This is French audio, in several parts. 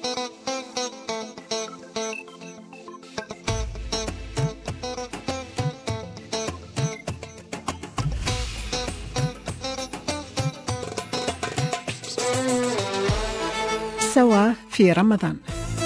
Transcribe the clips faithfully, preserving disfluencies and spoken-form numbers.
سوا في رمضان.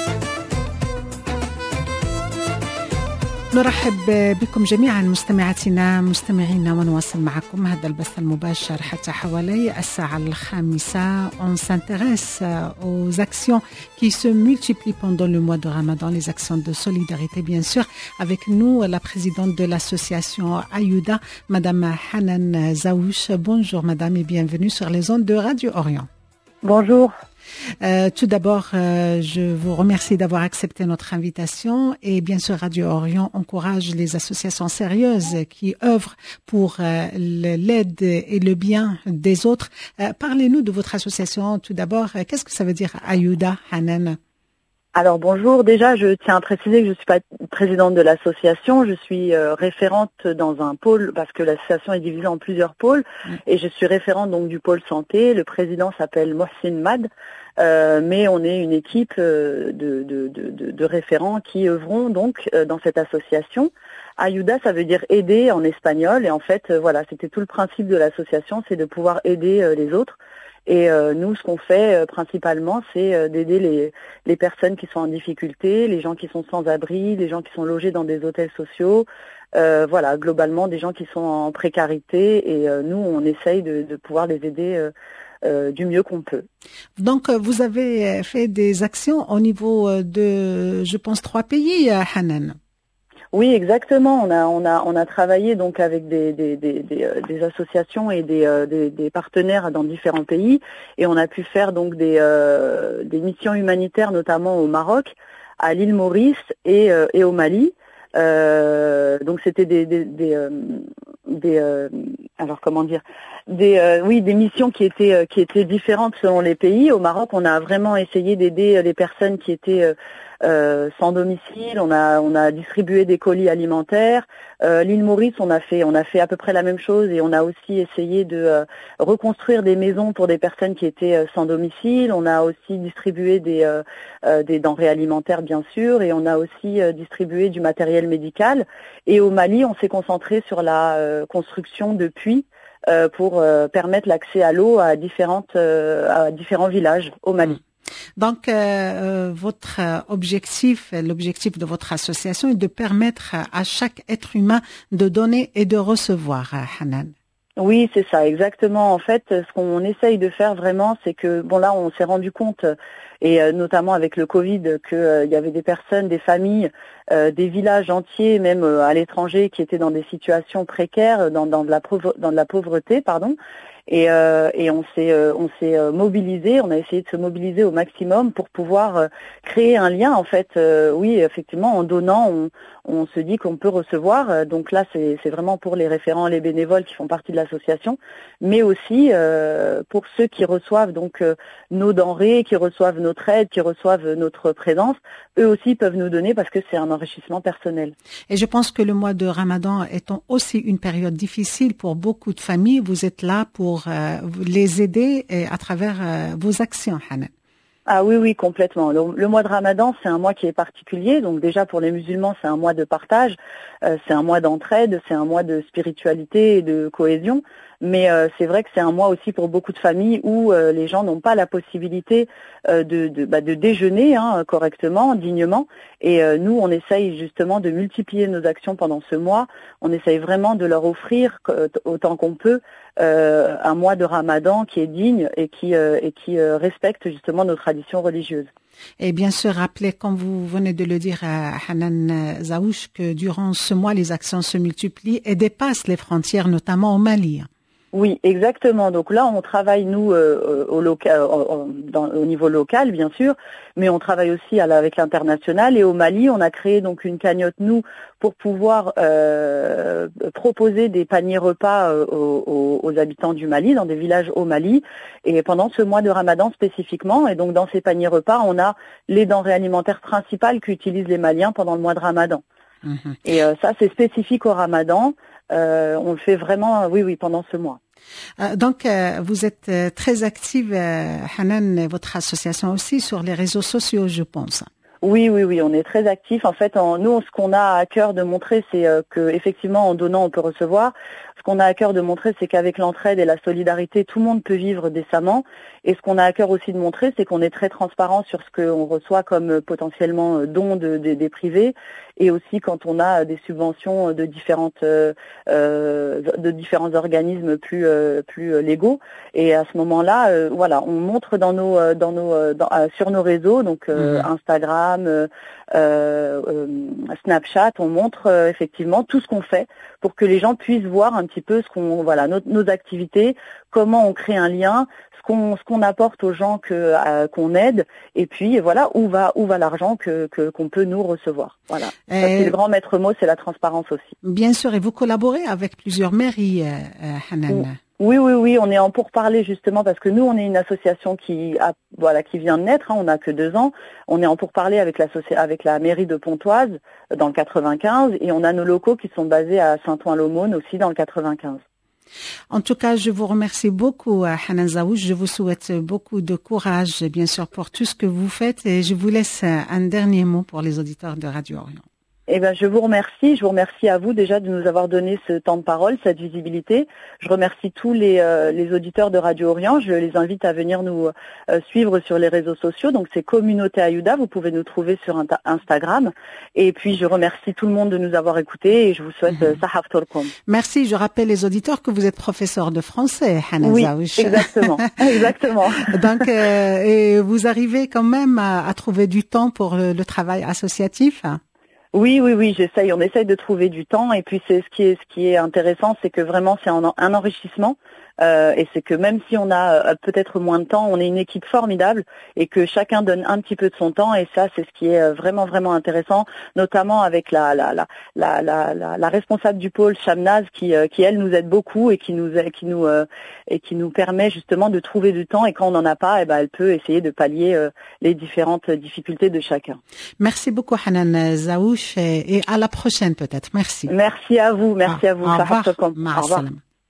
نرحب بكم جميعا مستمعاتنا مستمعينا ونواصل معكم هذا البث المباشر حتى حوالي الساعة الخامسة. On s'intéresse aux actions qui se multiplient pendant le mois de Ramadan, les actions de solidarité bien sûr. Avec nous la présidente de l'association Ayuda, Madame Hanan Zaouch. Bonjour Madame et bienvenue sur les ondes de Radio Orient. Bonjour. Euh, tout d'abord, euh, je vous remercie d'avoir accepté notre invitation et bien sûr Radio Orient encourage les associations sérieuses qui œuvrent pour euh, l'aide et le bien des autres. Euh, parlez-nous de votre association tout d'abord. Qu'est-ce que ça veut dire Ayuda, Hanan? Alors bonjour, déjà je tiens à préciser que je ne suis pas présidente de l'association, je suis euh, référente dans un pôle parce que l'association est divisée en plusieurs pôles mmh. et je suis référente donc du pôle santé. Le président s'appelle Mohsin Mad, euh, mais on est une équipe euh, de, de, de, de, de référents qui œuvront donc euh, dans cette association. Ayuda, ça veut dire aider en espagnol et en fait euh, voilà, c'était tout le principe de l'association, c'est de pouvoir aider euh, les autres. Et euh, nous, ce qu'on fait euh, principalement, c'est euh, d'aider les, les personnes qui sont en difficulté, les gens qui sont sans abri, les gens qui sont logés dans des hôtels sociaux, euh, voilà, globalement des gens qui sont en précarité. Et euh, nous, on essaye de, de pouvoir les aider euh, euh, du mieux qu'on peut. Donc, vous avez fait des actions au niveau de, je pense, trois pays, Hanan. Oui, exactement. On a on a on a travaillé donc avec des des des des, des associations et des, des des partenaires dans différents pays et on a pu faire donc des euh, des missions humanitaires notamment au Maroc, à l'île Maurice et euh, et au Mali. Euh, donc c'était des des des, euh, des euh, alors comment dire des euh, oui des missions qui étaient euh, qui étaient différentes selon les pays. Au Maroc, on a vraiment essayé d'aider les personnes qui étaient euh, Euh, sans domicile, on a on a distribué des colis alimentaires. Euh, l'île Maurice, on a fait on a fait à peu près la même chose et on a aussi essayé de euh, reconstruire des maisons pour des personnes qui étaient euh, sans domicile. On a aussi distribué des euh, euh, des denrées alimentaires bien sûr et on a aussi euh, distribué du matériel médical. Et au Mali, on s'est concentré sur la euh, construction de puits euh, pour euh, permettre l'accès à l'eau à différentes euh, à différents villages au Mali. Donc, euh, votre objectif, l'objectif de votre association est de permettre à chaque être humain de donner et de recevoir, Hanan. Oui, c'est ça, exactement. En fait, ce qu'on essaye de faire vraiment, c'est que, bon là, on s'est rendu compte, et euh, notamment avec le Covid, qu'il euh, y avait des personnes, des familles, euh, des villages entiers, même euh, à l'étranger, qui étaient dans des situations précaires, dans, dans, de, la pauvre, dans de la pauvreté, pardon. Et, euh, et on s'est euh, on s'est euh, mobilisé, on a essayé de se mobiliser au maximum pour pouvoir euh, créer un lien. En fait, euh, oui, effectivement, en donnant, on, on se dit qu'on peut recevoir. Donc là, c'est c'est vraiment pour les référents, les bénévoles qui font partie de l'association, mais aussi euh, pour ceux qui reçoivent donc euh, nos denrées, qui reçoivent notre aide, qui reçoivent notre présence. Eux aussi peuvent nous donner parce que c'est un enrichissement personnel. Et je pense que le mois de Ramadan étant aussi une période difficile pour beaucoup de familles, vous êtes là pour euh, les aider à travers euh, vos actions, Hanan. Ah oui, oui, complètement. Le, le mois de Ramadan, c'est un mois qui est particulier. Donc déjà, pour les musulmans, c'est un mois de partage, euh, c'est un mois d'entraide, c'est un mois de spiritualité et de cohésion. Mais euh, c'est vrai que c'est un mois aussi pour beaucoup de familles où euh, les gens n'ont pas la possibilité euh, de, de, bah, de déjeuner hein, correctement, dignement. Et euh, nous, on essaye justement de multiplier nos actions pendant ce mois. On essaye vraiment de leur offrir autant qu'on peut euh, un mois de Ramadan qui est digne et qui, euh, et qui euh, respecte justement nos traditions religieuses. Et bien sûr, rappelez, comme vous venez de le dire à Hanan Zaouch, que durant ce mois, les actions se multiplient et dépassent les frontières, notamment au Mali. Oui, exactement. Donc là, on travaille, nous, euh, au, local, au, dans, au niveau local, bien sûr, mais on travaille aussi à la, avec l'international. Et au Mali, on a créé donc une cagnotte, nous, pour pouvoir euh, proposer des paniers repas euh, aux, aux habitants du Mali, dans des villages au Mali, et pendant ce mois de Ramadan spécifiquement. Et donc, dans ces paniers repas, on a les denrées alimentaires principales qu'utilisent les Maliens pendant le mois de Ramadan. Mmh. Et euh, ça, c'est spécifique au Ramadan. Euh, on le fait vraiment, oui, oui, pendant ce mois. Euh, donc, euh, vous êtes euh, très active, euh, Hanan, votre association aussi, sur les réseaux sociaux, je pense. Oui, oui, oui, on est très actifs. En fait, en, nous, ce qu'on a à cœur de montrer, c'est euh, que effectivement, en donnant, on peut recevoir. Ce qu'on a à cœur de montrer, c'est qu'avec l'entraide et la solidarité, tout le monde peut vivre décemment. Et ce qu'on a à cœur aussi de montrer, c'est qu'on est très transparent sur ce qu'on reçoit comme euh, potentiellement euh, dons de, de, des privés, et aussi quand on a des subventions de différentes euh, euh, de différents organismes plus euh, plus légaux. Et à ce moment-là, euh, voilà, on montre dans nos dans nos dans, euh, sur nos réseaux, donc euh, mmh. Instagram, euh, euh, Snapchat, on montre euh, effectivement tout ce qu'on fait pour que les gens puissent voir un petit peu ce qu'on voilà nos, nos activités, comment on crée un lien, ce qu'on ce qu'on apporte aux gens que euh, qu'on aide, et puis voilà où va où va l'argent que que qu'on peut nous recevoir. Voilà. Ça, c'est le grand maître mot, c'est la transparence aussi. Bien sûr, et vous collaborez avec plusieurs mairies, euh, Hanan. Oui, oui, oui, on est en pourparlers justement parce que nous, on est une association qui a, voilà, qui vient de naître. Hein, on n'a que deux ans. On est en pourparlers avec la avec la mairie de Pontoise dans le quatre-vingt-quinze, et on a nos locaux qui sont basés à Saint-Ouen-l'Aumône aussi dans le quatre-vingt-quinze. En tout cas, je vous remercie beaucoup, Hanan Zaouch. Je vous souhaite beaucoup de courage, bien sûr, pour tout ce que vous faites, et je vous laisse un dernier mot pour les auditeurs de Radio Orient. Eh ben, je vous remercie. Je vous remercie à vous déjà de nous avoir donné ce temps de parole, cette visibilité. Je remercie tous les, euh, les auditeurs de Radio Orient. Je les invite à venir nous euh, suivre sur les réseaux sociaux. Donc, c'est Communauté Aouda. Vous pouvez nous trouver sur Instagram. Et puis, je remercie tout le monde de nous avoir écoutés et je vous souhaite euh, Sahaf Tolkom. Merci. Je rappelle les auditeurs que vous êtes professeur de français, Hanan Oui, Zaouch. exactement. exactement. Donc, euh, et vous arrivez quand même à, à trouver du temps pour le, le travail associatif? Oui, oui, oui, j'essaye. On essaye de trouver du temps, et puis c'est ce qui est ce qui est intéressant, c'est que vraiment c'est un, un enrichissement, euh, et c'est que même si on a euh, peut-être moins de temps, on est une équipe formidable et que chacun donne un petit peu de son temps, et ça c'est ce qui est vraiment vraiment intéressant, notamment avec la la la la la, la, la responsable du pôle Shamnaz qui euh, qui elle nous aide beaucoup et qui nous qui nous euh, et qui nous permet justement de trouver du temps, et quand on n'en a pas, eh ben elle peut essayer de pallier euh, les différentes difficultés de chacun. Merci beaucoup, Hanan Zaouch. Et à la prochaine peut-être. Merci. Merci à vous. Merci ah, à vous. Au revoir. Au revoir.